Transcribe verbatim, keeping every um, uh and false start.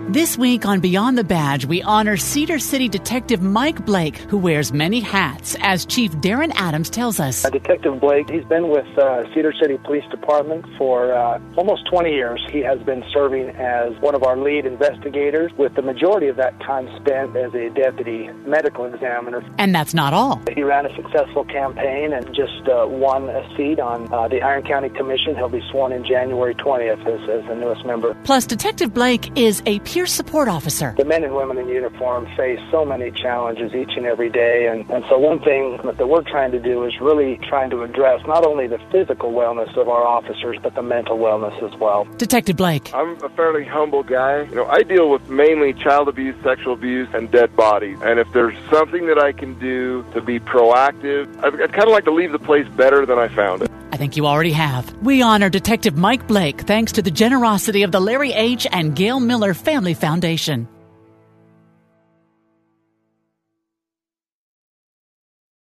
This week on Beyond the Badge, we honor Cedar City Detective Mike Blake, who wears many hats, as Chief Darren Adams tells us. Uh, Detective Blake, he's been with uh, Cedar City Police Department for uh, almost twenty years. He has been serving as one of our lead investigators, with the majority of that time spent as a deputy medical examiner. And that's not all. He ran a successful campaign and just uh, won a seat on uh, the Iron County Commission. He'll be sworn in January twentieth as, as the newest member. Plus, Detective Blake is a peer support officer. The men and women in uniform face so many challenges each and every day, and, and so one thing that we're trying to do is really trying to address not only the physical wellness of our officers, but the mental wellness as well. Detective Blake. I'm a fairly humble guy. You know, I deal with mainly child abuse, sexual abuse, and dead bodies. And if there's something that I can do to be proactive, I'd, I'd kind of like to leave the place better than I found it. I think you already have. We honor Detective Mike Blake thanks to the generosity of the Larry H. and Gail Miller Family Foundation.